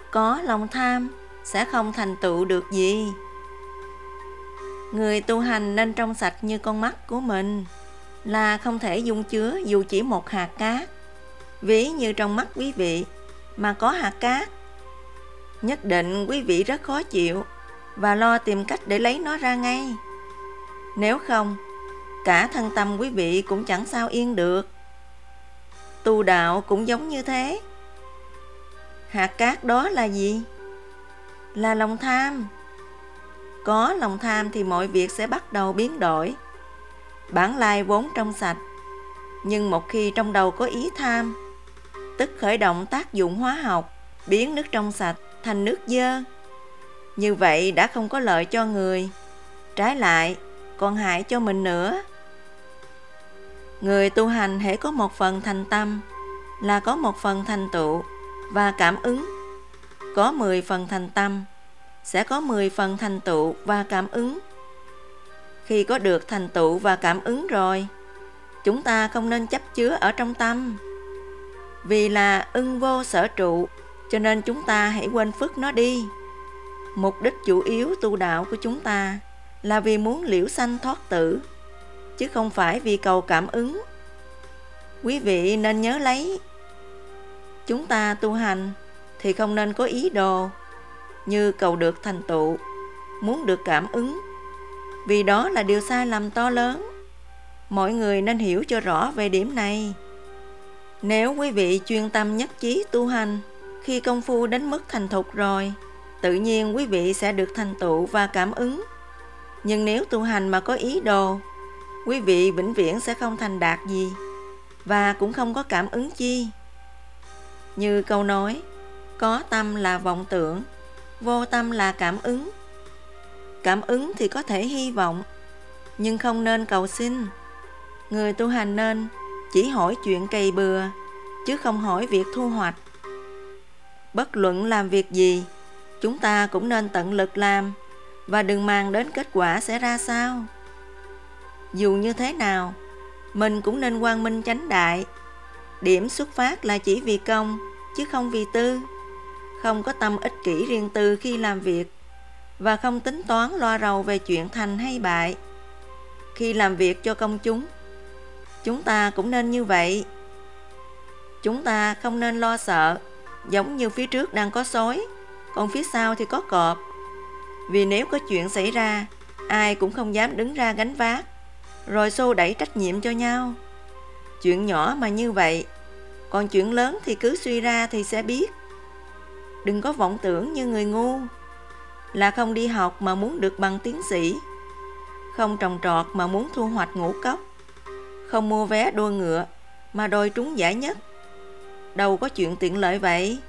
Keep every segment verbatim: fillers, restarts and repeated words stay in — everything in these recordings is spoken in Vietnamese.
Có lòng tham sẽ không thành tựu được gì. Người tu hành nên trong sạch như con mắt của mình, là không thể dung chứa dù chỉ một hạt cát. Ví như trong mắt quý vị mà có hạt cát, nhất định quý vị rất khó chịu và lo tìm cách để lấy nó ra ngay. Nếu không, cả thân tâm quý vị cũng chẳng sao yên được. Tu đạo cũng giống như thế. Hạt cát đó là gì? Là lòng tham. Có lòng tham thì mọi việc sẽ bắt đầu biến đổi. Bản lai vốn trong sạch, nhưng một khi trong đầu có ý tham, tức khởi động tác dụng hóa học, biến nước trong sạch thành nước dơ. Như vậy đã không có lợi cho người, trái lại còn hại cho mình nữa. Người tu hành hễ có một phần thành tâm là có một phần thành tựu và cảm ứng. Có mười phần thành tâm sẽ có mười phần thành tựu và cảm ứng. Khi có được thành tựu và cảm ứng rồi, chúng ta không nên chấp chứa ở trong tâm. Vì là ưng vô sở trụ, cho nên chúng ta hãy quên phước nó đi. Mục đích chủ yếu tu đạo của chúng ta là vì muốn liễu sanh thoát tử, chứ không phải vì cầu cảm ứng. Quý vị nên nhớ lấy, chúng ta tu hành thì không nên có ý đồ như cầu được thành tựu, muốn được cảm ứng, vì đó là điều sai lầm to lớn. Mọi người nên hiểu cho rõ về điểm này. Nếu quý vị chuyên tâm nhất chí tu hành, khi công phu đến mức thành thục rồi, tự nhiên quý vị sẽ được thành tựu và cảm ứng. Nhưng nếu tu hành mà có ý đồ, quý vị vĩnh viễn sẽ không thành đạt gì, và cũng không có cảm ứng chi. Như câu nói, có tâm là vọng tưởng, vô tâm là cảm ứng. Cảm ứng thì có thể hy vọng, nhưng không nên cầu xin. Người tu hành nên chỉ hỏi chuyện cày bừa, chứ không hỏi việc thu hoạch. Bất luận làm việc gì, chúng ta cũng nên tận lực làm, và đừng màng đến kết quả sẽ ra sao. Dù như thế nào, mình cũng nên quang minh chánh đại. Điểm xuất phát là chỉ vì công, chứ không vì tư. Không có tâm ích kỷ riêng tư khi làm việc, và không tính toán lo rầu về chuyện thành hay bại. Khi làm việc cho công chúng, chúng ta cũng nên như vậy. Chúng ta không nên lo sợ, giống như phía trước đang có sói, còn phía sau thì có cọp. Vì nếu có chuyện xảy ra, ai cũng không dám đứng ra gánh vác, rồi xô đẩy trách nhiệm cho nhau. Chuyện nhỏ mà như vậy, còn chuyện lớn thì cứ suy ra thì sẽ biết. Đừng có vọng tưởng như người ngu, là không đi học mà muốn được bằng tiến sĩ, không trồng trọt mà muốn thu hoạch ngũ cốc, không mua vé đua ngựa mà đòi trúng giải nhất. Đâu có chuyện tiện lợi vậy.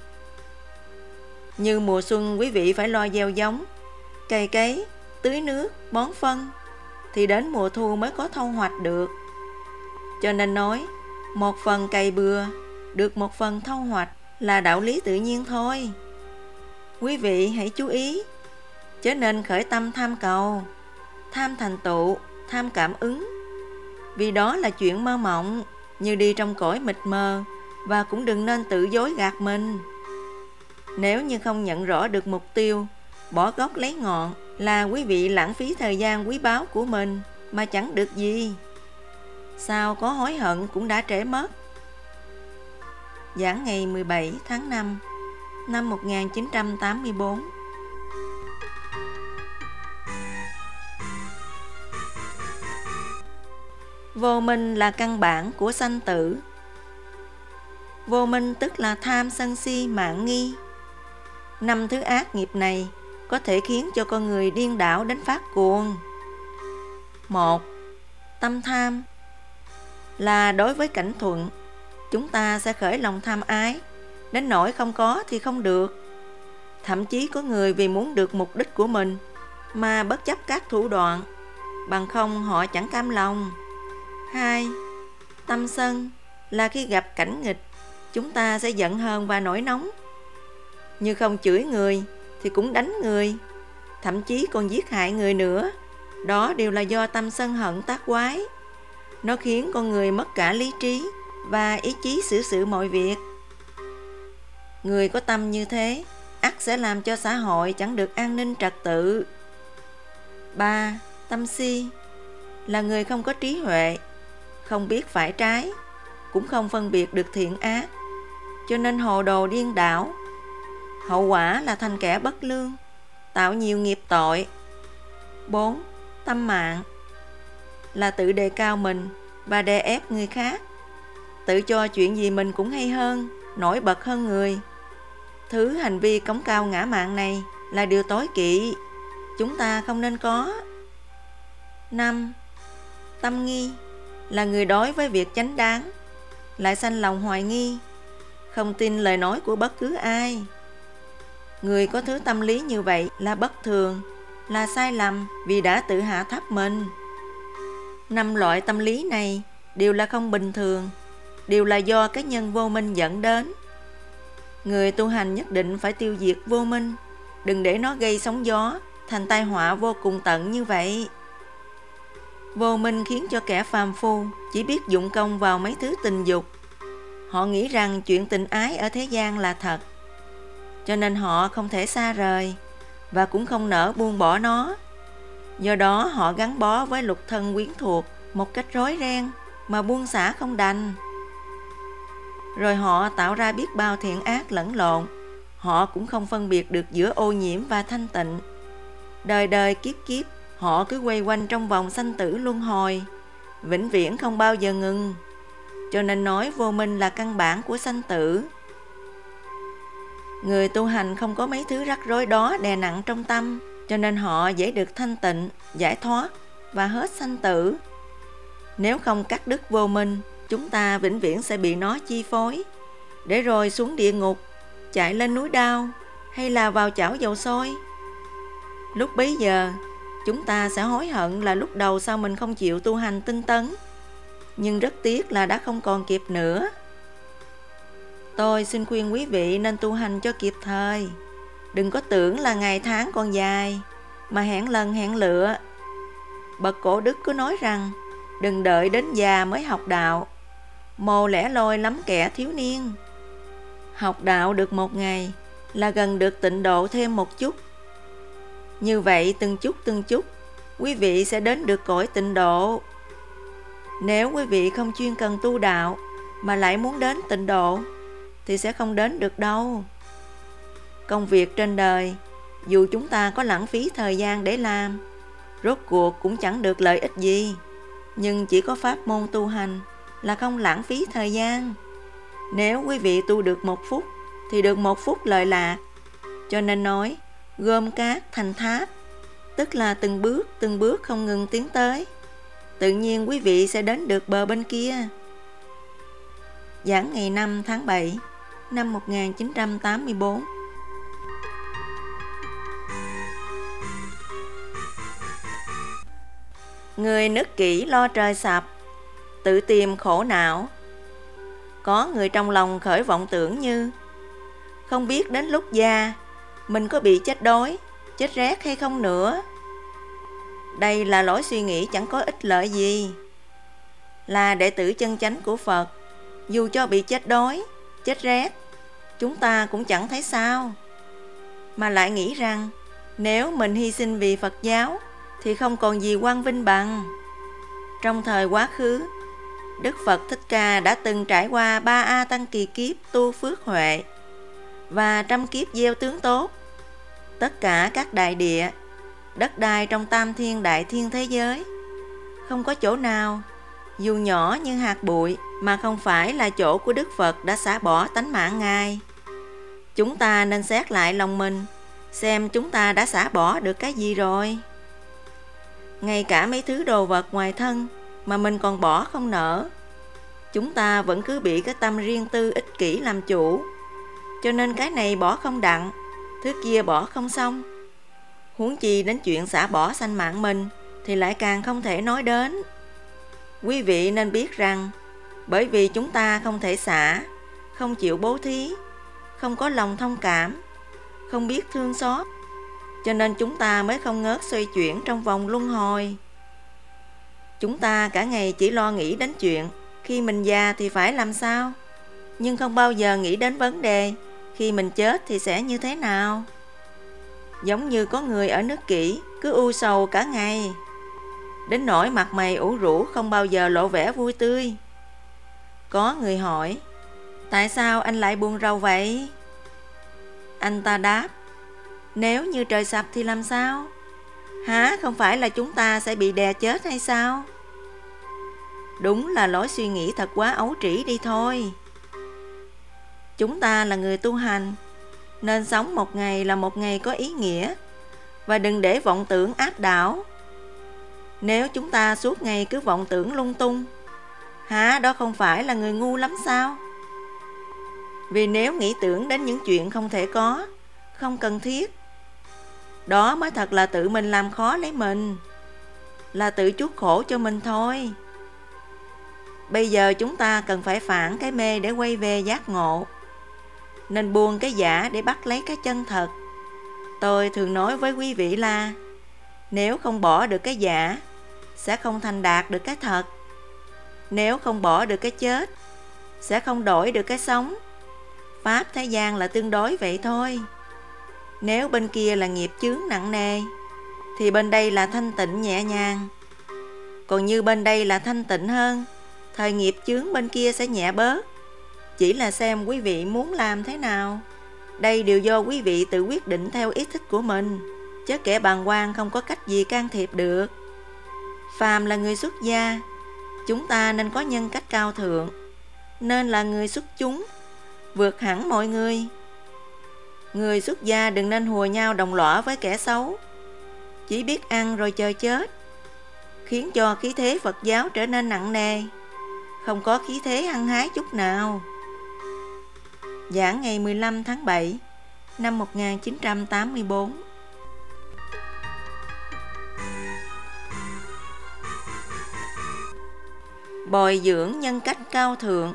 Như mùa xuân quý vị phải lo gieo giống, cày cấy, tưới nước, bón phân, thì đến mùa thu mới có thu hoạch được. Cho nên nói, một phần cày bừa, được một phần thu hoạch là đạo lý tự nhiên thôi. Quý vị hãy chú ý, chớ nên khởi tâm tham cầu, tham thành tựu, tham cảm ứng. Vì đó là chuyện mơ mộng, như đi trong cõi mịt mờ, và cũng đừng nên tự dối gạt mình. Nếu như không nhận rõ được mục tiêu, bỏ gốc lấy ngọn, là quý vị lãng phí thời gian quý báu của mình mà chẳng được gì. Sao có hối hận cũng đã trễ mất. Giảng ngày mười bảy tháng năm năm một nghìn chín trăm tám mươi tư. Vô minh là căn bản của sanh tử. Vô minh tức là tham sân si mạn nghi. Năm thứ ác nghiệp này có thể khiến cho con người điên đảo đến phát cuồng. Một, tâm tham là đối với cảnh thuận, chúng ta sẽ khởi lòng tham ái, đến nỗi không có thì không được. Thậm chí có người vì muốn được mục đích của mình mà bất chấp các thủ đoạn, bằng không họ chẳng cam lòng. Hai, tâm sân là khi gặp cảnh nghịch, chúng ta sẽ giận hờn và nổi nóng. Như không chửi người thì cũng đánh người, thậm chí còn giết hại người nữa. Đó đều là do tâm sân hận tác quái. Nó khiến con người mất cả lý trí và ý chí xử sự mọi việc. Người có tâm như thế, ắt ác sẽ làm cho xã hội chẳng được an ninh trật tự. ba. Tâm si là người không có trí huệ, không biết phải trái, cũng không phân biệt được thiện ác, cho nên hồ đồ điên đảo. Hậu quả là thành kẻ bất lương, tạo nhiều nghiệp tội. bốn. Tâm mạn là tự đề cao mình và đè ép người khác, tự cho chuyện gì mình cũng hay hơn, nổi bật hơn người. Thứ hành vi cống cao ngã mạn này là điều tối kỵ, chúng ta không nên có. năm. Tâm nghi là người đối với việc chánh đáng lại sanh lòng hoài nghi, không tin lời nói của bất cứ ai. Người có thứ tâm lý như vậy là bất thường, là sai lầm vì đã tự hạ thấp mình. Năm loại tâm lý này đều là không bình thường, đều là do cái nhân vô minh dẫn đến. Người tu hành nhất định phải tiêu diệt vô minh, đừng để nó gây sóng gió, thành tai họa vô cùng tận như vậy. Vô minh khiến cho kẻ phàm phu chỉ biết dụng công vào mấy thứ tình dục. Họ nghĩ rằng chuyện tình ái ở thế gian là thật, cho nên họ không thể xa rời và cũng không nỡ buông bỏ nó. Do đó họ gắn bó với lục thân quyến thuộc một cách rối ren mà buông xả không đành. Rồi họ tạo ra biết bao thiện ác lẫn lộn. Họ cũng không phân biệt được giữa ô nhiễm và thanh tịnh. Đời đời kiếp kiếp họ cứ quay quanh trong vòng sanh tử luân hồi, vĩnh viễn không bao giờ ngừng. Cho nên nói vô minh là căn bản của sanh tử. Người tu hành không có mấy thứ rắc rối đó đè nặng trong tâm, cho nên họ dễ được thanh tịnh, giải thoát và hết sanh tử. Nếu không cắt đứt vô minh, chúng ta vĩnh viễn sẽ bị nó chi phối, để rồi xuống địa ngục, chạy lên núi đao hay là vào chảo dầu sôi. Lúc bấy giờ, chúng ta sẽ hối hận là lúc đầu sao mình không chịu tu hành tinh tấn. Nhưng rất tiếc là đã không còn kịp nữa. Tôi xin khuyên quý vị nên tu hành cho kịp thời. Đừng có tưởng là ngày tháng còn dài mà hẹn lần hẹn lựa. Bậc cổ đức cứ nói rằng đừng đợi đến già mới học đạo, mồ lẻ loi lắm kẻ thiếu niên. Học đạo được một ngày là gần được tịnh độ thêm một chút. Như vậy từng chút từng chút, quý vị sẽ đến được cõi tịnh độ. Nếu quý vị không chuyên cần tu đạo mà lại muốn đến tịnh độ thì sẽ không đến được đâu. Công việc trên đời, dù chúng ta có lãng phí thời gian để làm, rốt cuộc cũng chẳng được lợi ích gì. Nhưng chỉ có pháp môn tu hành là không lãng phí thời gian. Nếu quý vị tu được một phút thì được một phút lợi lạc. Cho nên nói gom cát thành tháp, tức là từng bước từng bước không ngừng tiến tới. Tự nhiên quý vị sẽ đến được bờ bên kia. Giảng ngày năm tháng bảy năm một nghìn chín trăm tám mươi tư. Người nức kỹ lo trời sập, tự tìm khổ não. Có người trong lòng khởi vọng tưởng như không biết đến lúc già mình có bị chết đói, chết rét hay không nữa. Đây là lối suy nghĩ chẳng có ích lợi gì. Là đệ tử chân chánh của Phật, dù cho bị chết đói, chết rét, chúng ta cũng chẳng thấy sao. Mà lại nghĩ rằng nếu mình hy sinh vì Phật giáo thì không còn gì quang vinh bằng. Trong thời quá khứ, Đức Phật Thích Ca đã từng trải qua ba A Tăng kỳ kiếp tu phước huệ và trăm kiếp gieo tướng tốt. Tất cả các đại địa, đất đai trong tam thiên đại thiên thế giới, không có chỗ nào, dù nhỏ như hạt bụi, mà không phải là chỗ của Đức Phật đã xả bỏ tánh mạng Ngài. Chúng ta nên xét lại lòng mình, xem chúng ta đã xả bỏ được cái gì rồi. Ngay cả mấy thứ đồ vật ngoài thân mà mình còn bỏ không nỡ, chúng ta vẫn cứ bị cái tâm riêng tư ích kỷ làm chủ. Cho nên cái này bỏ không đặng, thứ kia bỏ không xong. Huống chi đến chuyện xả bỏ sanh mạng mình thì lại càng không thể nói đến. Quý vị nên biết rằng bởi vì chúng ta không thể xả, không chịu bố thí, không có lòng thông cảm, không biết thương xót, cho nên chúng ta mới không ngớt xoay chuyển trong vòng luân hồi. Chúng ta cả ngày chỉ lo nghĩ đến chuyện khi mình già thì phải làm sao, nhưng không bao giờ nghĩ đến vấn đề khi mình chết thì sẽ như thế nào? Giống như có người ở nước kỷ cứ u sầu cả ngày, đến nỗi mặt mày ủ rũ không bao giờ lộ vẻ vui tươi. Có người hỏi, tại sao anh lại buồn rầu vậy? Anh ta đáp, nếu như trời sập thì làm sao? Hả, không phải là chúng ta sẽ bị đè chết hay sao? Đúng là lối suy nghĩ thật quá ấu trĩ đi thôi. Chúng ta là người tu hành, nên sống một ngày là một ngày có ý nghĩa, và đừng để vọng tưởng áp đảo. Nếu chúng ta suốt ngày cứ vọng tưởng lung tung, hả, đó không phải là người ngu lắm sao? Vì nếu nghĩ tưởng đến những chuyện không thể có, không cần thiết, đó mới thật là tự mình làm khó lấy mình, là tự chuốc khổ cho mình thôi. Bây giờ chúng ta cần phải phản cái mê để quay về giác ngộ, nên buông cái giả để bắt lấy cái chân thật. Tôi thường nói với quý vị là nếu không bỏ được cái giả, sẽ không thành đạt được cái thật. Nếu không bỏ được cái chết, sẽ không đổi được cái sống. Pháp thế gian là tương đối vậy thôi. Nếu bên kia là nghiệp chướng nặng nề, thì bên đây là thanh tịnh nhẹ nhàng. Còn như bên đây là thanh tịnh hơn, thời nghiệp chướng bên kia sẽ nhẹ bớt. Chỉ là xem quý vị muốn làm thế nào. Đây đều do quý vị tự quyết định theo ý thích của mình, chứ kẻ bàng quan không có cách gì can thiệp được. Phàm là người xuất gia, chúng ta nên có nhân cách cao thượng, nên là người xuất chúng, vượt hẳn mọi người. Người xuất gia đừng nên hùa nhau đồng lõa với kẻ xấu, chỉ biết ăn rồi chờ chết, khiến cho khí thế Phật giáo trở nên nặng nề, không có khí thế hăng hái chút nào. Giảng ngày mười lăm tháng bảy năm một nghìn chín trăm tám mươi tư. Bồi dưỡng nhân cách cao thượng.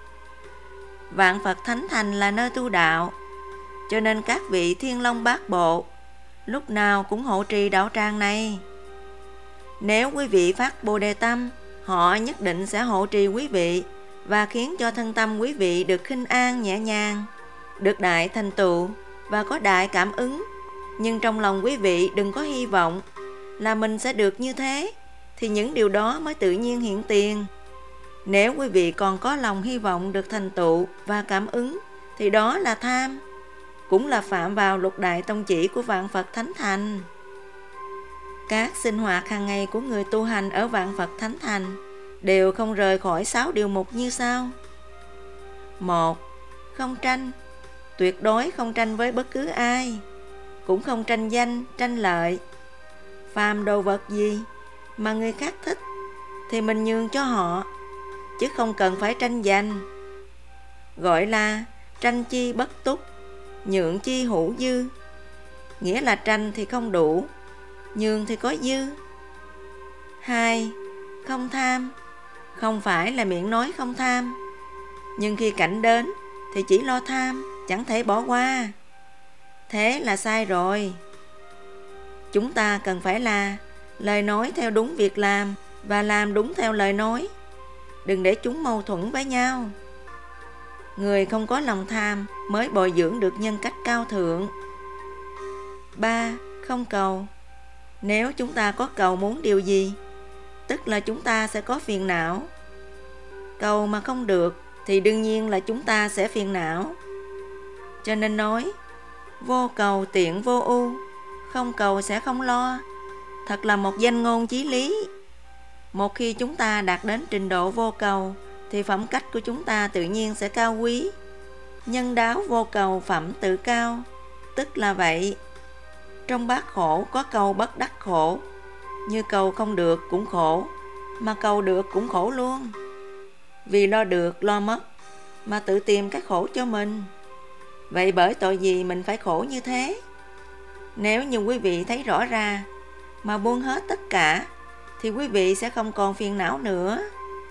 Vạn Phật Thánh Thành là nơi tu đạo, cho nên các vị Thiên Long Bát Bộ lúc nào cũng hộ trì đạo tràng này. Nếu quý vị phát Bồ Đề tâm, họ nhất định sẽ hộ trì quý vị và khiến cho thân tâm quý vị được khinh an nhẹ nhàng, được đại thành tựu và có đại cảm ứng. Nhưng trong lòng quý vị đừng có hy vọng là mình sẽ được như thế, thì những điều đó mới tự nhiên hiện tiền. Nếu quý vị còn có lòng hy vọng được thành tựu và cảm ứng, thì đó là tham, cũng là phạm vào lục đại tông chỉ của Vạn Phật Thánh Thành. Các sinh hoạt hàng ngày của người tu hành ở Vạn Phật Thánh Thành đều không rời khỏi sáu điều mục như sau. Một, không tranh, tuyệt đối không tranh với bất cứ ai, cũng không tranh danh, tranh lợi. Phàm đồ vật gì mà người khác thích thì mình nhường cho họ, chứ không cần phải tranh giành. Gọi là tranh chi bất túc, nhượng chi hữu dư. Nghĩa là tranh thì không đủ, nhường thì có dư. Hai, không tham, không phải là miệng nói không tham, nhưng khi cảnh đến thì chỉ lo tham, chẳng thể bỏ qua. Thế là sai rồi. Chúng ta cần phải là lời nói theo đúng việc làm và làm đúng theo lời nói, đừng để chúng mâu thuẫn với nhau. Người không có lòng tham mới bồi dưỡng được nhân cách cao thượng. Ba, không cầu. Nếu chúng ta có cầu muốn điều gì, tức là chúng ta sẽ có phiền não. Cầu mà không được thì đương nhiên là chúng ta sẽ phiền não. Cho nên nói, vô cầu tiện vô ưu, không cầu sẽ không lo. Thật là một danh ngôn chí lý. Một khi chúng ta đạt đến trình độ vô cầu, thì phẩm cách của chúng ta tự nhiên sẽ cao quý. Nhân đáo vô cầu phẩm tự cao, tức là vậy. Trong bát khổ có cầu bất đắc khổ, như cầu không được cũng khổ, mà cầu được cũng khổ luôn. Vì lo được lo mất mà tự tìm cái khổ cho mình. Vậy bởi tội gì mình phải khổ như thế? Nếu như quý vị thấy rõ ra mà buông hết tất cả, thì quý vị sẽ không còn phiền não nữa.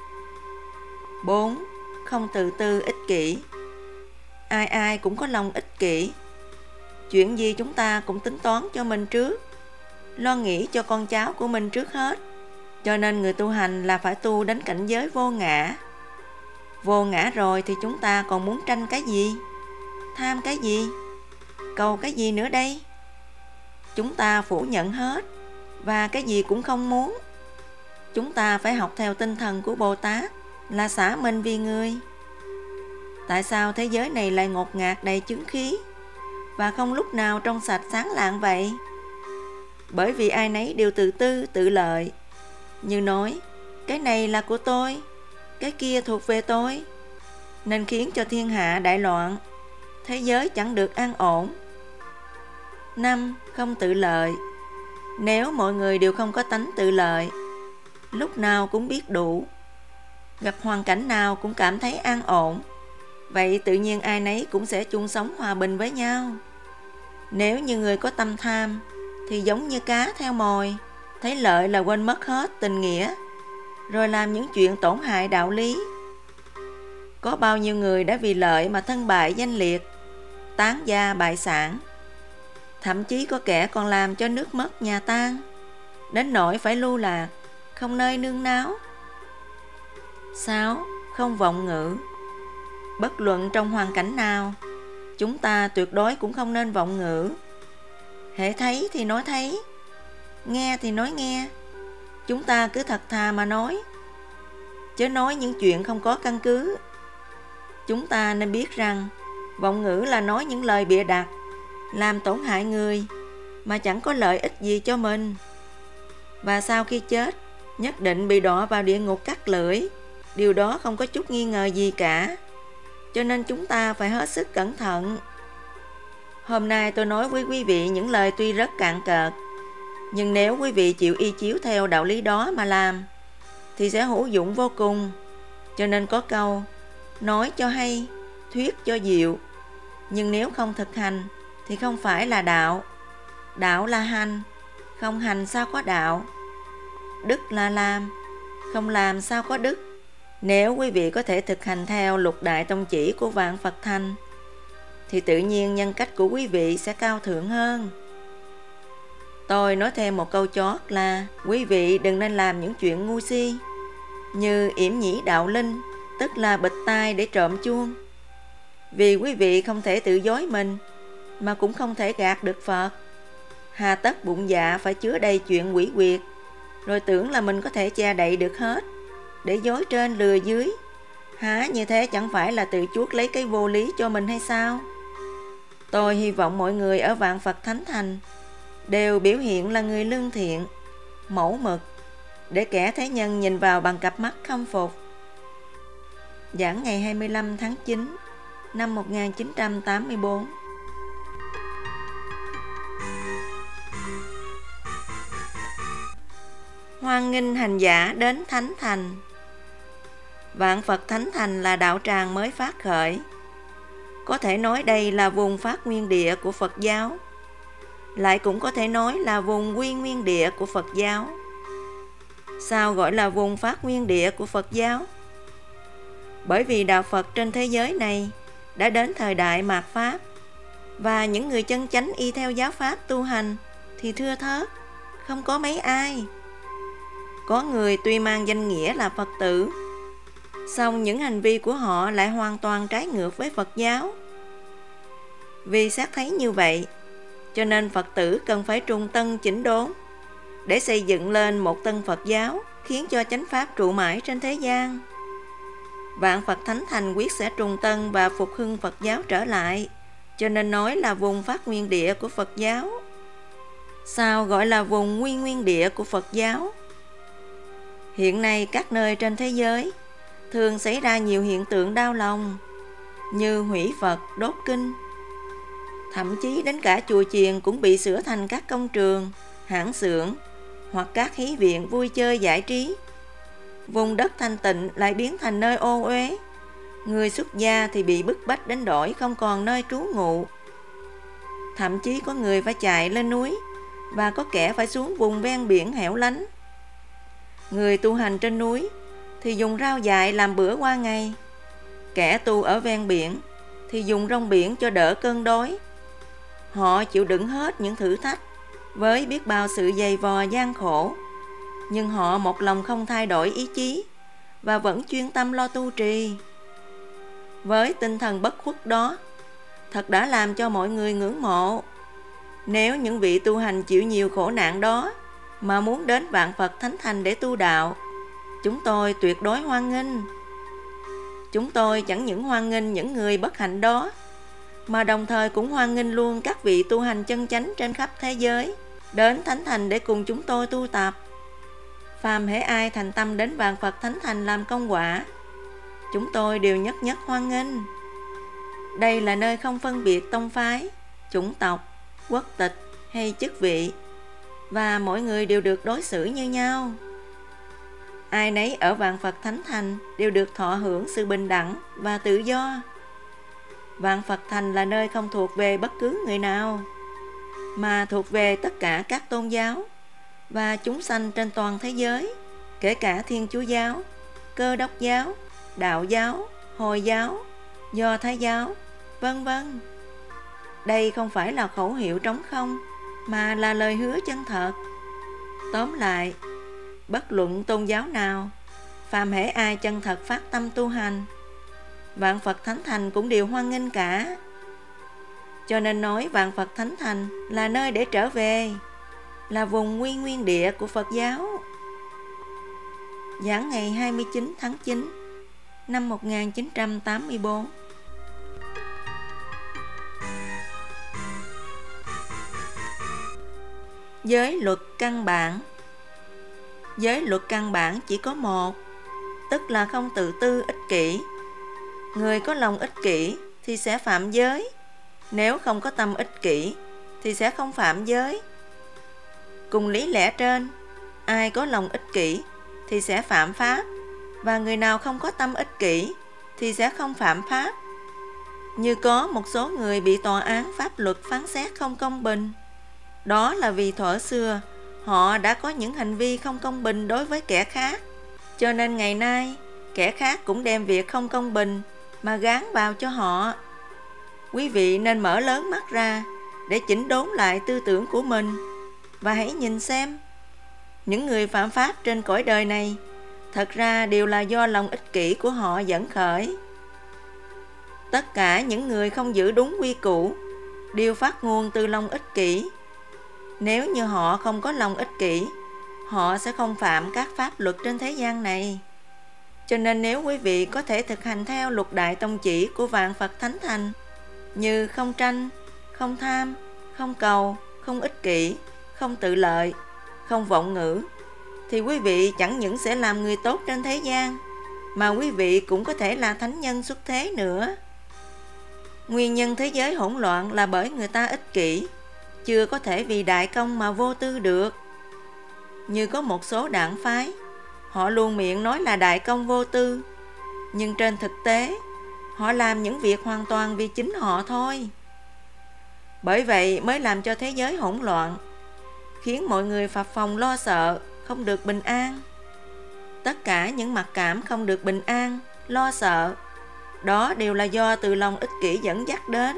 Bốn, không tự tư ích kỷ. Ai ai cũng có lòng ích kỷ. Chuyện gì chúng ta cũng tính toán cho mình trước, lo nghĩ cho con cháu của mình trước hết. Cho nên người tu hành là phải tu đến cảnh giới vô ngã. Vô ngã rồi thì chúng ta còn muốn tranh cái gì? Tham cái gì? Cầu cái gì nữa đây? Chúng ta phủ nhận hết và cái gì cũng không muốn. Chúng ta phải học theo tinh thần của Bồ Tát là xả mình vì người. Tại sao thế giới này lại ngột ngạt đầy chứng khí và không lúc nào trong sạch sáng lạng vậy? Bởi vì ai nấy đều tự tư, tự lợi, như nói cái này là của tôi, cái kia thuộc về tôi, nên khiến cho thiên hạ đại loạn, thế giới chẳng được an ổn. Năm. Không tự lợi. Nếu mọi người đều không có tánh tự lợi, lúc nào cũng biết đủ, gặp hoàn cảnh nào cũng cảm thấy an ổn, vậy tự nhiên ai nấy cũng sẽ chung sống hòa bình với nhau. Nếu như người có tâm tham thì giống như cá theo mồi, thấy lợi là quên mất hết tình nghĩa, rồi làm những chuyện tổn hại đạo lý. Có bao nhiêu người đã vì lợi mà thân bại danh liệt, tán gia bại sản. Thậm chí có kẻ còn làm cho nước mất nhà tan, đến nỗi phải lưu lạc, không nơi nương náu. Sáu. Không vọng ngữ. Bất luận trong hoàn cảnh nào, chúng ta tuyệt đối cũng không nên vọng ngữ. Hễ thấy thì nói thấy, nghe thì nói nghe. Chúng ta cứ thật thà mà nói, chớ nói những chuyện không có căn cứ. Chúng ta nên biết rằng vọng ngữ là nói những lời bịa đặt, làm tổn hại người mà chẳng có lợi ích gì cho mình, và sau khi chết nhất định bị đọa vào địa ngục cắt lưỡi. Điều đó không có chút nghi ngờ gì cả, cho nên chúng ta phải hết sức cẩn thận. Hôm nay tôi nói với quý vị những lời tuy rất cạn cợt, nhưng nếu quý vị chịu y chiếu theo đạo lý đó mà làm thì sẽ hữu dụng vô cùng. Cho nên có câu nói cho hay, thuyết cho diệu, nhưng nếu không thực hành thì không phải là đạo. Đạo là hành, không hành sao có đạo. Đức là làm, không làm sao có đức. Nếu quý vị có thể thực hành theo lục đại tông chỉ của Vạn Phật Thành thì tự nhiên nhân cách của quý vị sẽ cao thượng hơn. Tôi nói thêm một câu chót là quý vị đừng nên làm những chuyện ngu si như yểm nhĩ đạo linh, tức là bịt tai để trộm chuông. Vì quý vị không thể tự dối mình, mà cũng không thể gạt được Phật. Hà tất bụng dạ phải chứa đầy chuyện quỷ quyệt, rồi tưởng là mình có thể che đậy được hết, để dối trên lừa dưới. Hả, như thế chẳng phải là tự chuốc lấy cái vô lý cho mình hay sao? Tôi hy vọng mọi người ở Vạn Phật Thánh Thành đều biểu hiện là người lương thiện, mẫu mực, để kẻ thế nhân nhìn vào bằng cặp mắt khâm phục. Giảng ngày hai mươi lăm tháng chín năm một nghìn chín trăm tám mươi tư. Hoan nghênh hành giả đến Thánh Thành. Vạn Phật Thánh Thành là đạo tràng mới phát khởi. Có thể nói đây là vùng phát nguyên địa của Phật giáo, lại cũng có thể nói là vùng quy nguyên địa của Phật giáo. Sao gọi là vùng phát nguyên địa của Phật giáo? Bởi vì đạo Phật trên thế giới này đã đến thời đại mạt Pháp, và những người chân chánh y theo giáo Pháp tu hành thì thưa thớt, không có mấy ai. Có người tuy mang danh nghĩa là Phật tử, song những hành vi của họ lại hoàn toàn trái ngược với Phật giáo. Vì xét thấy như vậy, cho nên Phật tử cần phải trùng tân chỉnh đốn, để xây dựng lên một tân Phật giáo, khiến cho chánh Pháp trụ mãi trên thế gian. Vạn Phật Thánh Thành quyết sẽ trùng tân và phục hưng Phật giáo trở lại, cho nên nói là vùng phát nguyên địa của Phật giáo. Sao gọi là vùng nguyên nguyên địa của Phật giáo? Hiện nay các nơi trên thế giới thường xảy ra nhiều hiện tượng đau lòng, như hủy Phật, đốt kinh. Thậm chí đến cả chùa chiền cũng bị sửa thành các công trường, hãng xưởng hoặc các hí viện vui chơi giải trí. Vùng đất thanh tịnh lại biến thành nơi ô uế. Người xuất gia thì bị bức bách đến đổi không còn nơi trú ngụ. Thậm chí có người phải chạy lên núi, và có kẻ phải xuống vùng ven biển hẻo lánh. Người tu hành trên núi thì dùng rau dại làm bữa qua ngày. Kẻ tu ở ven biển thì dùng rong biển cho đỡ cơn đói. Họ chịu đựng hết những thử thách với biết bao sự dày vò gian khổ, nhưng họ một lòng không thay đổi ý chí và vẫn chuyên tâm lo tu trì. Với tinh thần bất khuất đó, thật đã làm cho mọi người ngưỡng mộ. Nếu những vị tu hành chịu nhiều khổ nạn đó mà muốn đến vạn Phật Thánh Thành để tu đạo, chúng tôi tuyệt đối hoan nghênh. Chúng tôi chẳng những hoan nghênh những người bất hạnh đó, mà đồng thời cũng hoan nghênh luôn các vị tu hành chân chánh trên khắp thế giới đến Thánh Thành để cùng chúng tôi tu tập. Phàm hễ ai thành tâm đến vạn Phật Thánh Thành làm công quả, chúng tôi đều nhất nhất hoan nghênh. Đây là nơi không phân biệt tông phái, chủng tộc, quốc tịch hay chức vị, và mỗi người đều được đối xử như nhau. Ai nấy ở vạn Phật Thánh Thành đều được thọ hưởng sự bình đẳng và tự do. Vạn Phật Thành là nơi không thuộc về bất cứ người nào, mà thuộc về tất cả các tôn giáo và chúng sanh trên toàn thế giới, kể cả Thiên Chúa giáo, Cơ Đốc giáo, Đạo giáo, Hồi giáo, Do Thái giáo, vân vân. Đây không phải là khẩu hiệu trống không, mà là lời hứa chân thật. Tóm lại, bất luận tôn giáo nào, phàm hễ ai chân thật phát tâm tu hành, vạn Phật Thánh Thành cũng đều hoan nghênh cả. Cho nên nói vạn Phật Thánh Thành là nơi để trở về, là vùng nguyên nguyên địa của Phật giáo. Giảng ngày hai mươi chín tháng chín năm một nghìn chín trăm tám mươi tư. Giới luật căn bản. Giới luật căn bản chỉ có một, tức là không tự tư ích kỷ. Người có lòng ích kỷ thì sẽ phạm giới, nếu không có tâm ích kỷ thì sẽ không phạm giới. Cùng lý lẽ trên, ai có lòng ích kỷ thì sẽ phạm pháp, và người nào không có tâm ích kỷ thì sẽ không phạm pháp. Như có một số người bị tòa án pháp luật phán xét không công bình, đó là vì thuở xưa họ đã có những hành vi không công bình đối với kẻ khác, cho nên ngày nay kẻ khác cũng đem việc không công bình mà gán vào cho họ. Quý vị nên mở lớn mắt ra để chỉnh đốn lại tư tưởng của mình, và hãy nhìn xem, những người phạm pháp trên cõi đời này thật ra đều là do lòng ích kỷ của họ dẫn khởi. Tất cả những người không giữ đúng quy củ đều phát nguồn từ lòng ích kỷ. Nếu như họ không có lòng ích kỷ, họ sẽ không phạm các pháp luật trên thế gian này. Cho nên nếu quý vị có thể thực hành theo luật đại tông chỉ của vạn Phật Thánh Thành, như không tranh, không tham, không cầu, không ích kỷ, không tự lợi, không vọng ngữ, thì quý vị chẳng những sẽ làm người tốt trên thế gian, mà quý vị cũng có thể là thánh nhân xuất thế nữa. Nguyên nhân thế giới hỗn loạn là bởi người ta ích kỷ, chưa có thể vì đại công mà vô tư được. Như có một số đảng phái, họ luôn miệng nói là đại công vô tư, nhưng trên thực tế, họ làm những việc hoàn toàn vì chính họ thôi. Bởi vậy mới làm cho thế giới hỗn loạn, khiến mọi người phập phồng lo sợ, không được bình an. Tất cả những mặc cảm không được bình an, lo sợ, đó đều là do từ lòng ích kỷ dẫn dắt đến.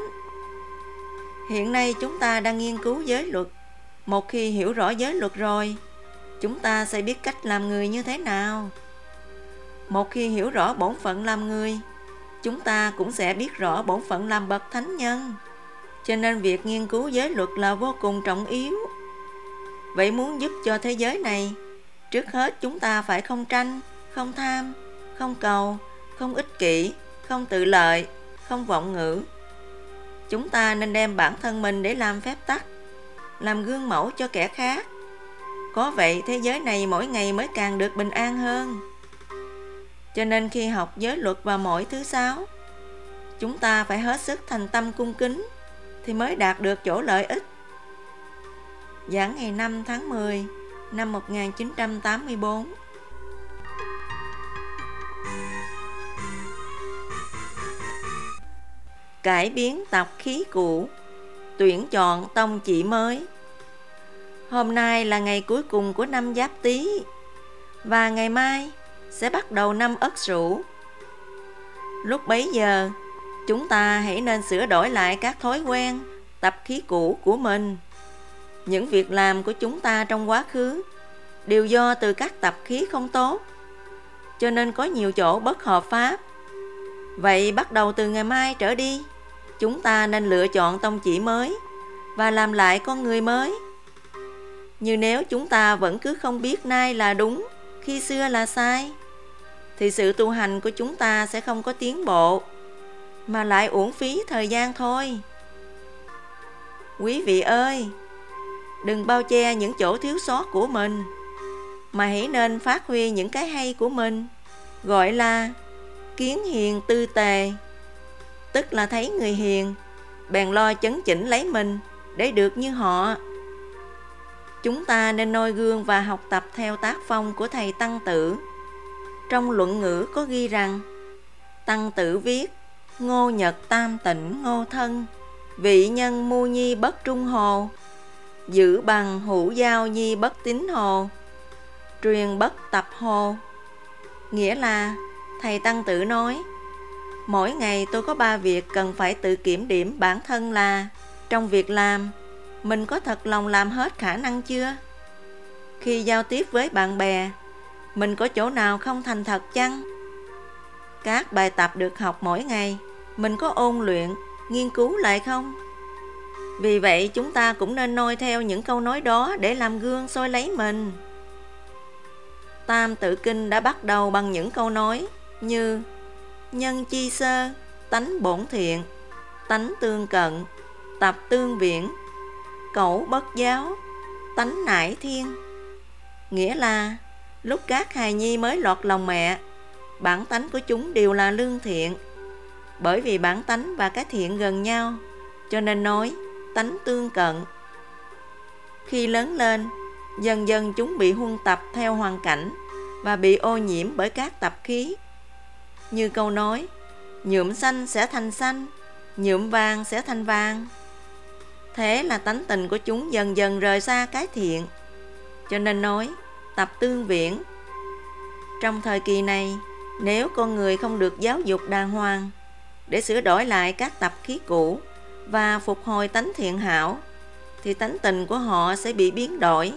Hiện nay chúng ta đang nghiên cứu giới luật. Một khi hiểu rõ giới luật rồi, chúng ta sẽ biết cách làm người như thế nào. Một khi hiểu rõ bổn phận làm người, chúng ta cũng sẽ biết rõ bổn phận làm bậc thánh nhân. Cho nên việc nghiên cứu giới luật là vô cùng trọng yếu. Vậy muốn giúp cho thế giới này, trước hết chúng ta phải không tranh, không tham, không cầu, không ích kỷ, không tự lợi, không vọng ngữ. Chúng ta nên đem bản thân mình để làm phép tắc, làm gương mẫu cho kẻ khác. Có vậy thế giới này mỗi ngày mới càng được bình an hơn. Cho nên khi học giới luật và mỗi thứ sáu, chúng ta phải hết sức thành tâm cung kính thì mới đạt được chỗ lợi ích. Giảng ngày năm tháng mười năm một nghìn chín trăm tám mươi tư. Cải biến tập khí cũ, tuyển chọn tông chỉ mới. Hôm nay là ngày cuối cùng của năm Giáp Tý, và ngày mai sẽ bắt đầu năm Ất Sửu. Lúc bấy giờ, chúng ta hãy nên sửa đổi lại các thói quen, tập khí cũ của mình. Những việc làm của chúng ta trong quá khứ đều do từ các tập khí không tốt, cho nên có nhiều chỗ bất hợp pháp. Vậy bắt đầu từ ngày mai trở đi, chúng ta nên lựa chọn tông chỉ mới và làm lại con người mới. Nhưng nếu chúng ta vẫn cứ không biết nay là đúng, khi xưa là sai, thì sự tu hành của chúng ta sẽ không có tiến bộ, mà lại uổng phí thời gian thôi. Quý vị ơi, đừng bao che những chỗ thiếu sót của mình, mà hãy nên phát huy những cái hay của mình, gọi là kiến hiền tư tề. Tức là thấy người hiền, bèn lo chấn chỉnh lấy mình để được như họ. Chúng ta nên noi gương và học tập theo tác phong của thầy Tăng Tử. Trong luận ngữ có ghi rằng, Tăng Tử viết: Ngô Nhật tam tịnh ngô thân, vị nhân mu nhi bất trung hồ, giữ bằng hữu giao nhi bất tín hồ, truyền bất tập hồ. Nghĩa là thầy Tăng Tử nói, mỗi ngày tôi có ba việc cần phải tự kiểm điểm bản thân là: trong việc làm, mình có thật lòng làm hết khả năng chưa? Khi giao tiếp với bạn bè, mình có chỗ nào không thành thật chăng? Các bài tập được học mỗi ngày, mình có ôn luyện, nghiên cứu lại không? Vì vậy chúng ta cũng nên noi theo những câu nói đó để làm gương soi lấy mình. Tam Tự Kinh đã bắt đầu bằng những câu nói như: nhân chi sơ, tánh bổn thiện, tánh tương cận, tập tương viễn, cẩu bất giáo, tánh nải thiên. Nghĩa là lúc các hài nhi mới lọt lòng mẹ, bản tánh của chúng đều là lương thiện. Bởi vì bản tánh và cái thiện gần nhau, cho nên nói tánh tương cận. Khi lớn lên, dần dần chúng bị huân tập theo hoàn cảnh và bị ô nhiễm bởi các tập khí. Như câu nói, nhuộm xanh sẽ thành xanh, nhuộm vàng sẽ thành vàng. Thế là tánh tình của chúng dần dần rời xa cái thiện, cho nên nói tập tương viễn. Trong thời kỳ này, nếu con người không được giáo dục đàng hoàng để sửa đổi lại các tập khí cũ và phục hồi tánh thiện hảo, thì tánh tình của họ sẽ bị biến đổi.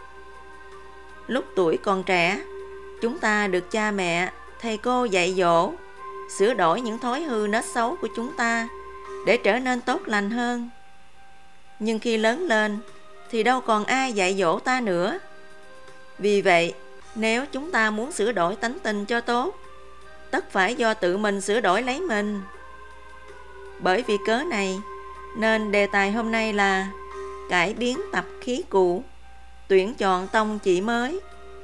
Lúc tuổi còn trẻ, chúng ta được cha mẹ, thầy cô dạy dỗ, sửa đổi những thói hư nết xấu của chúng ta để trở nên tốt lành hơn. Nhưng khi lớn lên thì đâu còn ai dạy dỗ ta nữa. Vì vậy, nếu chúng ta muốn sửa đổi tánh tình cho tốt, tất phải do tự mình sửa đổi lấy mình. Bởi vì cớ này, nên đề tài hôm nay là cải biến tập khí cũ, tuyển chọn tông chỉ mới.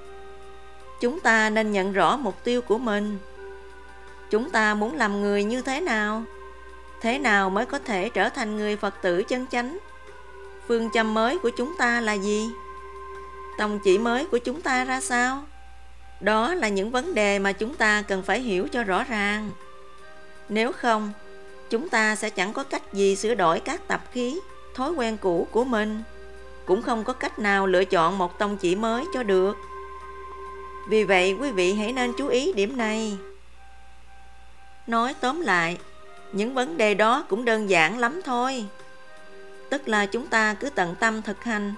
Chúng ta nên nhận rõ mục tiêu của mình. Chúng ta muốn làm người như thế nào? Thế nào mới có thể trở thành người Phật tử chân chánh? Phương châm mới của chúng ta là gì? Tông chỉ mới của chúng ta ra sao? Đó là những vấn đề mà chúng ta cần phải hiểu cho rõ ràng. Nếu không, chúng ta sẽ chẳng có cách gì sửa đổi các tập khí, thói quen cũ của mình, cũng không có cách nào lựa chọn một tông chỉ mới cho được. Vì vậy quý vị hãy nên chú ý điểm này. Nói tóm lại, những vấn đề đó cũng đơn giản lắm thôi. Tức là chúng ta cứ tận tâm thực hành.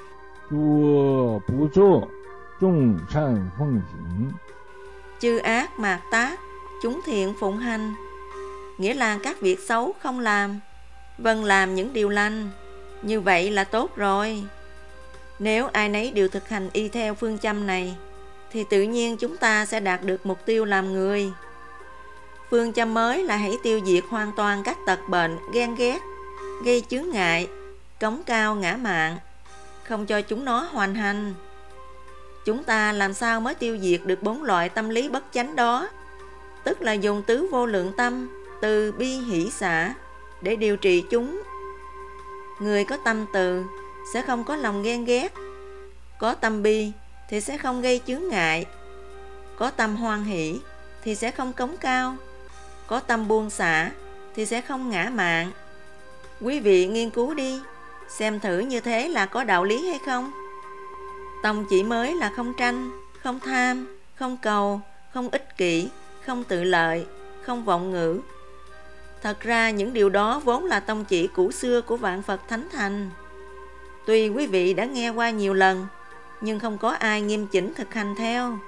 Chua bù zô, trung san phụng hành. Chư ác mạt tác, chúng thiện phụng hành. Nghĩa là các việc xấu không làm, vâng làm những điều lành. Như vậy là tốt rồi. Nếu ai nấy đều thực hành y theo phương châm này, thì tự nhiên chúng ta sẽ đạt được mục tiêu làm người. Phương châm mới là hãy tiêu diệt hoàn toàn các tật bệnh, ghen ghét, gây chướng ngại, cống cao ngã mạn, không cho chúng nó hoành hành. Chúng ta làm sao mới tiêu diệt được bốn loại tâm lý bất chánh đó? Tức là dùng tứ vô lượng tâm, từ bi hỷ xả để điều trị chúng. Người có tâm từ sẽ không có lòng ghen ghét, có tâm bi thì sẽ không gây chướng ngại, có tâm hoan hỷ thì sẽ không cống cao, có tâm buông xả thì sẽ không ngã mạn. Quý vị nghiên cứu đi, xem thử như thế là có đạo lý hay không. Tông chỉ mới là không tranh, không tham, không cầu, không ích kỷ, không tự lợi, không vọng ngữ. Thật ra những điều đó vốn là tông chỉ cũ xưa của vạn Phật Thánh Thành. Tuy quý vị đã nghe qua nhiều lần, nhưng không có ai nghiêm chỉnh thực hành theo.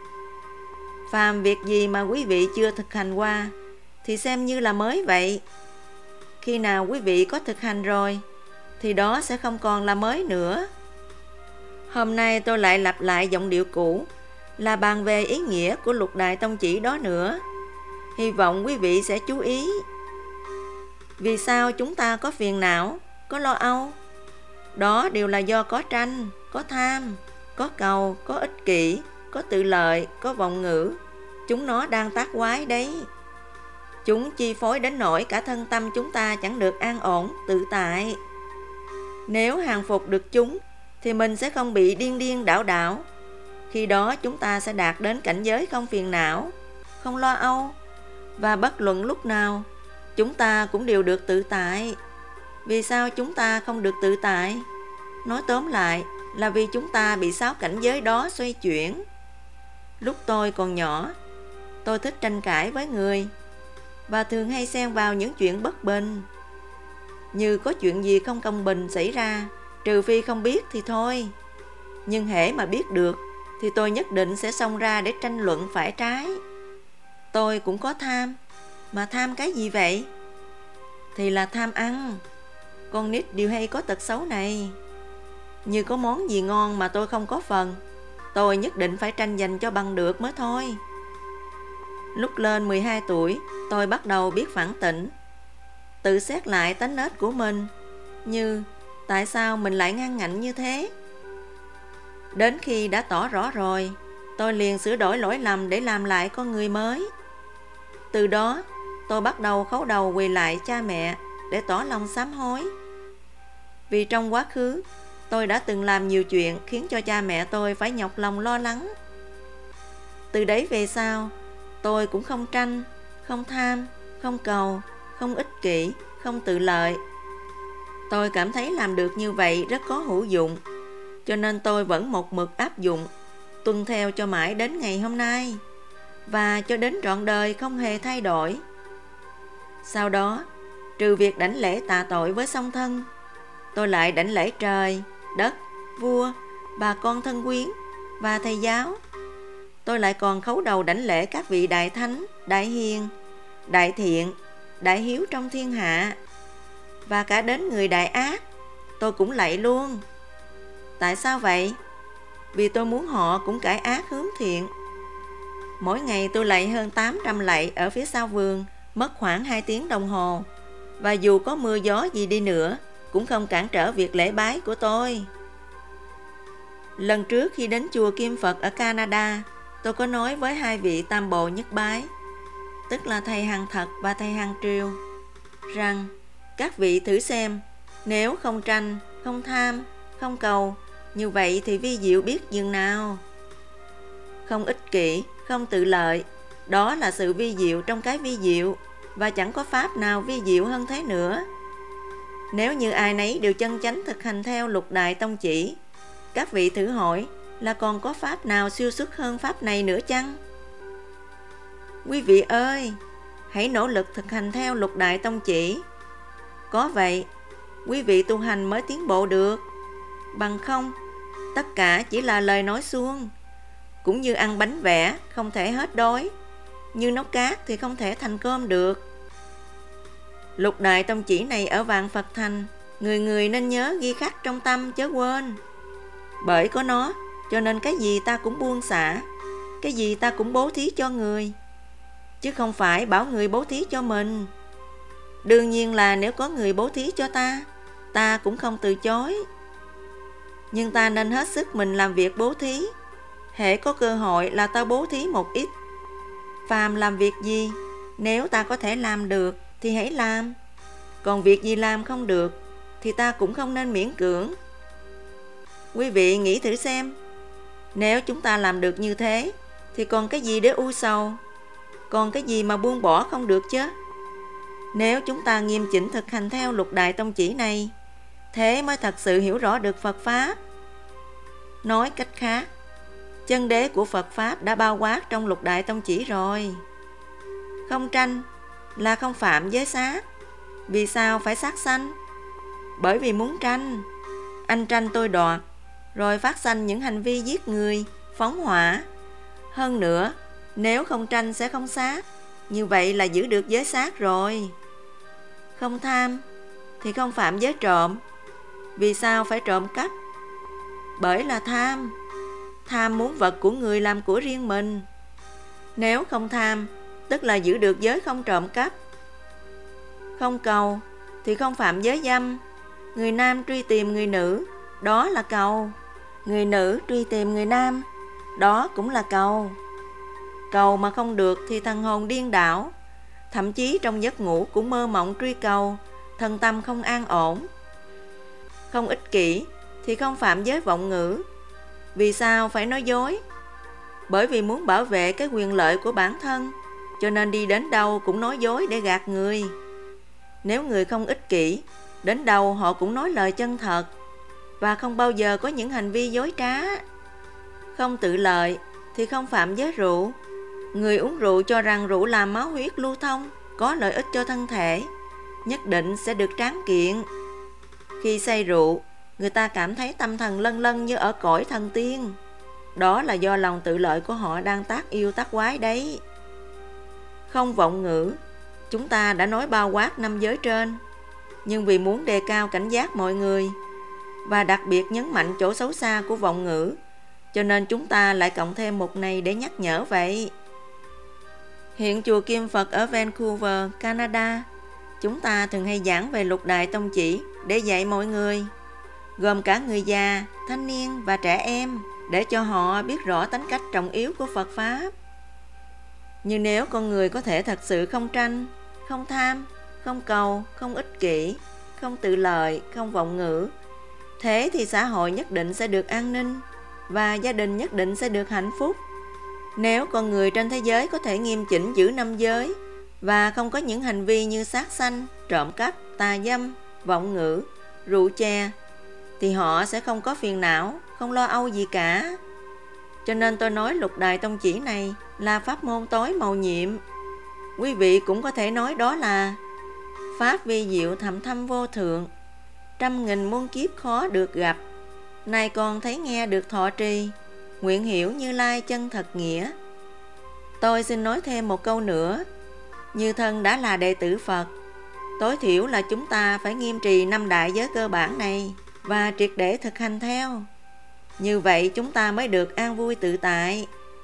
Phàm việc gì mà quý vị chưa thực hành qua thì xem như là mới vậy. Khi Khi nào quý vị có thực hành rồi, thì đó sẽ không còn là mới nữa. Hôm nay tôi lại lặp lại giọng điệu cũ, là bàn về ý nghĩa của lục đại tông chỉ đó nữa. Hy vọng quý vị sẽ chú ý. Vì sao chúng ta có phiền não, có lo âu? Đó đều là do có tranh, có tham, có cầu, có ích kỷ, có tự lợi, có vọng ngữ. Chúng nó đang tác quái đấy. Chúng chi phối đến nỗi cả thân tâm chúng ta chẳng được an ổn, tự tại. Nếu hàng phục được chúng, thì mình sẽ không bị điên điên đảo đảo. Khi đó chúng ta sẽ đạt đến cảnh giới không phiền não, không lo âu. Và bất luận lúc nào, chúng ta cũng đều được tự tại. Vì sao chúng ta không được tự tại? Nói tóm lại là vì chúng ta bị sáu cảnh giới đó xoay chuyển. Lúc tôi còn nhỏ, tôi thích tranh cãi với người và thường hay xen vào những chuyện bất bình. Như có chuyện gì không công bình xảy ra, trừ phi không biết thì thôi. Nhưng hễ mà biết được thì tôi nhất định sẽ xông ra để tranh luận phải trái. Tôi cũng có tham. Mà tham cái gì vậy? Thì là tham ăn. Con nít đều hay có tật xấu này. Như có món gì ngon mà tôi không có phần, tôi nhất định phải tranh giành cho bằng được mới thôi. Lúc lên mười hai tuổi, tôi bắt đầu biết phản tỉnh, tự xét lại tánh nết của mình. Như tại sao mình lại ngang ngạnh như thế? Đến khi đã tỏ rõ rồi, tôi liền sửa đổi lỗi lầm để làm lại con người mới. Từ đó, tôi bắt đầu khấu đầu quỳ lại cha mẹ để tỏ lòng sám hối. Vì trong quá khứ, tôi đã từng làm nhiều chuyện khiến cho cha mẹ tôi phải nhọc lòng lo lắng. Từ đấy về sau, tôi cũng không tranh, không tham, không cầu, không ích kỷ, không tự lợi. Tôi cảm thấy làm được như vậy rất có hữu dụng, cho nên tôi vẫn một mực áp dụng, tuân theo cho mãi đến ngày hôm nay, và cho đến trọn đời không hề thay đổi. Sau đó, trừ việc đảnh lễ tạ tội với song thân, tôi lại đảnh lễ trời, đất, vua, bà con thân quyến và thầy giáo. Tôi lại còn khấu đầu đảnh lễ các vị đại thánh, đại hiền, đại thiện, đại hiếu trong thiên hạ. Và cả đến người đại ác, tôi cũng lạy luôn. Tại sao vậy? Vì tôi muốn họ cũng cải ác hướng thiện. Mỗi ngày tôi lạy hơn tám trăm lạy ở phía sau vườn, mất khoảng hai tiếng đồng hồ. Và dù có mưa gió gì đi nữa, cũng không cản trở việc lễ bái của tôi. Lần trước khi đến chùa Kim Phật ở Canada, tôi có nói với hai vị tam bộ nhất bái, tức là thầy Hằng Thật và thầy Hằng Triều, rằng các vị thử xem, nếu không tranh, không tham, không cầu, như vậy thì vi diệu biết dường nào. Không ích kỷ, không tự lợi, đó là sự vi diệu trong cái vi diệu, và chẳng có pháp nào vi diệu hơn thế nữa. Nếu như ai nấy đều chân chánh thực hành theo lục đại tông chỉ, các vị thử hỏi là còn có pháp nào siêu xuất hơn pháp này nữa chăng? Quý vị ơi, hãy nỗ lực thực hành theo lục đại tông chỉ. Có vậy, quý vị tu hành mới tiến bộ được. Bằng không, tất cả chỉ là lời nói suông. Cũng như ăn bánh vẽ không thể hết đói, như nấu cát thì không thể thành cơm được. Lục đại tông chỉ này ở vạn Phật thành, người người nên nhớ ghi khắc trong tâm chớ quên. Bởi có nó, cho nên cái gì ta cũng buông xả, cái gì ta cũng bố thí cho người, chứ không phải bảo người bố thí cho mình. Đương nhiên là nếu có người bố thí cho ta, ta cũng không từ chối. Nhưng ta nên hết sức mình làm việc bố thí. Hễ có cơ hội là ta bố thí một ít. Phàm làm việc gì, nếu ta có thể làm được thì hãy làm. Còn việc gì làm không được thì ta cũng không nên miễn cưỡng. Quý vị nghĩ thử xem, nếu chúng ta làm được như thế thì còn cái gì để u sầu, còn cái gì mà buông bỏ không được chứ? Nếu chúng ta nghiêm chỉnh thực hành theo lục đại tông chỉ này, thế mới thật sự hiểu rõ được Phật Pháp. Nói cách khác, chân đế của Phật Pháp đã bao quát trong lục đại tông chỉ rồi. Không tranh là không phạm giới sát. Vì sao phải sát sanh? Bởi vì muốn tranh, anh tranh tôi đoạt, rồi phát sanh những hành vi giết người, phóng hỏa. Hơn nữa, nếu không tranh sẽ không sát, như vậy là giữ được giới sát rồi. Không tham thì không phạm giới trộm. Vì sao phải trộm cắp? Bởi là tham. Tham muốn vật của người làm của riêng mình. Nếu không tham, tức là giữ được giới không trộm cắp. Không cầu thì không phạm giới dâm. Người nam truy tìm người nữ, đó là cầu. Người nữ truy tìm người nam, đó cũng là cầu. Cầu mà không được thì thần hồn điên đảo. Thậm chí trong giấc ngủ cũng mơ mộng truy cầu, thân tâm không an ổn. Không ích kỷ thì không phạm giới vọng ngữ. Vì sao phải nói dối? Bởi vì muốn bảo vệ cái quyền lợi của bản thân, cho nên đi đến đâu cũng nói dối để gạt người. Nếu người không ích kỷ, đến đâu họ cũng nói lời chân thật và không bao giờ có những hành vi dối trá. Không tự lợi thì không phạm giới rượu. Người uống rượu cho rằng rượu làm máu huyết lưu thông, có lợi ích cho thân thể, nhất định sẽ được tráng kiện. Khi say rượu, người ta cảm thấy tâm thần lân lân như ở cõi thần tiên. Đó là do lòng tự lợi của họ đang tác yêu tác quái đấy. Không vọng ngữ, chúng ta đã nói bao quát năm giới trên, nhưng vì muốn đề cao cảnh giác mọi người và đặc biệt nhấn mạnh chỗ xấu xa của vọng ngữ, cho nên chúng ta lại cộng thêm một này để nhắc nhở vậy. Hiện chùa Kim Phật ở Vancouver, Canada, chúng ta thường hay giảng về lục đại tông chỉ để dạy mọi người, gồm cả người già, thanh niên và trẻ em, để cho họ biết rõ tánh cách trọng yếu của Phật Pháp. Nhưng nếu con người có thể thật sự không tranh, không tham, không cầu, không ích kỷ, không tự lợi, không vọng ngữ, thế thì xã hội nhất định sẽ được an ninh và gia đình nhất định sẽ được hạnh phúc. Nếu con người trên thế giới có thể nghiêm chỉnh giữ năm giới và không có những hành vi như sát sanh, trộm cắp, tà dâm, vọng ngữ, rượu chè, thì họ sẽ không có phiền não, không lo âu gì cả. Cho nên tôi nói lục đại tông chỉ này là pháp môn tối mầu nhiệm. Quý vị cũng có thể nói đó là pháp vi diệu thầm thâm vô thượng, trăm nghìn muôn kiếp khó được gặp, nay con thấy nghe được thọ trì, nguyện hiểu Như Lai chân thật nghĩa. Tôi xin nói thêm một câu nữa. Như thân đã là đệ tử Phật, tối thiểu là chúng ta phải nghiêm trì năm đại giới cơ bản này và triệt để thực hành theo. Như vậy chúng ta mới được an vui tự tại.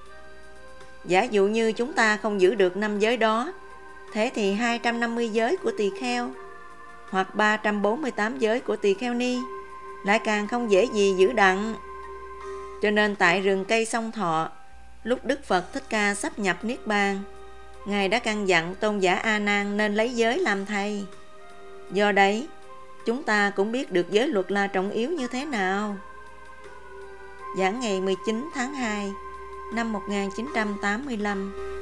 Giả dụ như chúng ta không giữ được năm giới đó, thế thì hai trăm năm mươi giới của tỳ kheo hoặc ba trăm bốn mươi tám giới của tỳ kheo ni lại càng không dễ gì giữ đặng. Cho nên tại rừng cây Song Thọ, lúc Đức Phật Thích Ca sắp nhập Niết Bàn, Ngài đã căn dặn tôn giả A Nan nên lấy giới làm thầy. Do đấy, chúng ta cũng biết được giới luật là trọng yếu như thế nào. Giảng ngày mười chín tháng hai năm một nghìn chín trăm tám mươi lăm.